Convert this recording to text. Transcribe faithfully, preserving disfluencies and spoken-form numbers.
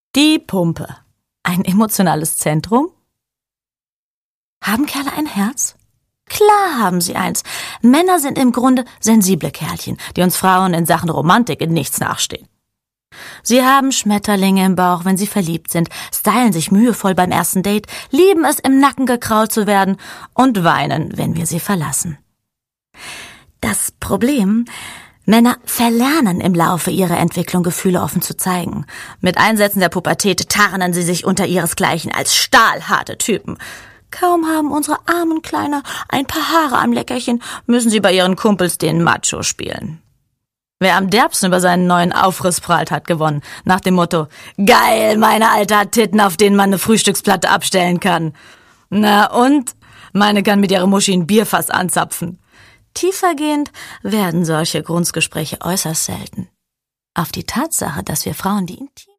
Die Pumpe. Ein emotionales Zentrum? Haben Kerle ein Herz? Klar haben sie eins. Männer sind im Grunde sensible Kerlchen, die uns Frauen in Sachen Romantik in nichts nachstehen. Sie haben Schmetterlinge im Bauch, wenn sie verliebt sind, stylen sich mühevoll beim ersten Date, lieben es, im Nacken gekrault zu werden und weinen, wenn wir sie verlassen. Das Problem: Männer verlernen im Laufe ihrer Entwicklung, Gefühle offen zu zeigen. Mit Einsätzen der Pubertät tarnen sie sich unter ihresgleichen als stahlharte Typen. Kaum haben unsere armen Kleiner ein paar Haare am Leckerchen, müssen sie bei ihren Kumpels den Macho spielen. Wer am derbsten über seinen neuen Aufriss prahlt, hat gewonnen. Nach dem Motto: Geil, meine Alte hat Titten, auf denen man eine Frühstücksplatte abstellen kann. Na und? Meine kann mit ihrer Muschi ein Bierfass anzapfen. Tiefergehend werden solche Grundgespräche äußerst selten. Auf die Tatsache, dass wir Frauen die intim